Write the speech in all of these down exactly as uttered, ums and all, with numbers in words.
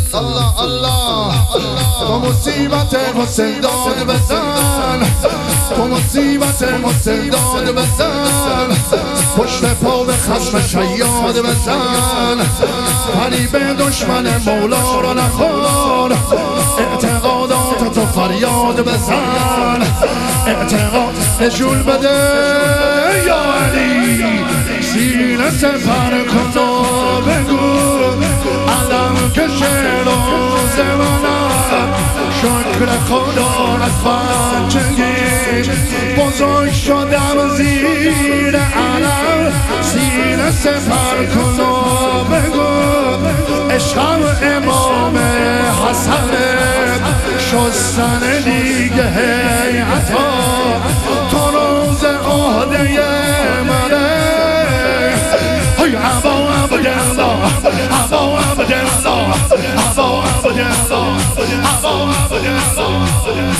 الله الله تو مصیبت حسین داد بزن، تو مصیبت حسین داد بزن، پشت پا به خصم شیاد بزن، فریب دشمن مولا را نخور، اعتقادات تو فریاد بزن، اعتقاد نشون بده یا علی، سینه سپر کن و بگو علم کشه روز منم، شکر خدا از بچگی بزرگ شدم زیر علم، سینه سپر کن و بگو عشقم امام حسن، شستن دیگه هیعتا تو روز عهده منه، های عبا عبدالله عبا عبدالله عبا عبدالله عبا عبدالله.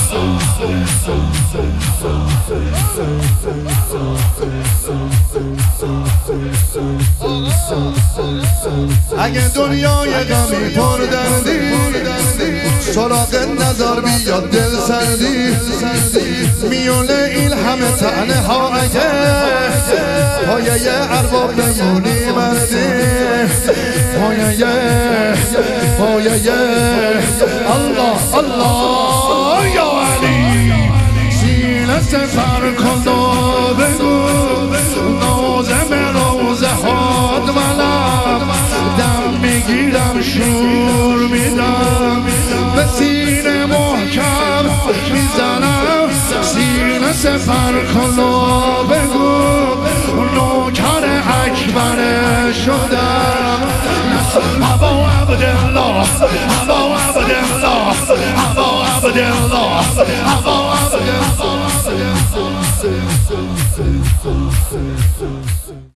اگه دنیای غمی پر دردی سراغ نظر بیاد دل سردی، میونه این همه تنه ها اگه پایه ارباب بمونی مردی، پایه پایه الله الله یا علی، سینه سپر کن و بگو نازم روزه هاد منم، دم میگیرم شور میدم به سینه محکم میزنم، سینه سپر کن و بگو نوکر اکبر شدم، عبا عبدالله عبا عبدالله عبا عبدالله عبا عبدالله.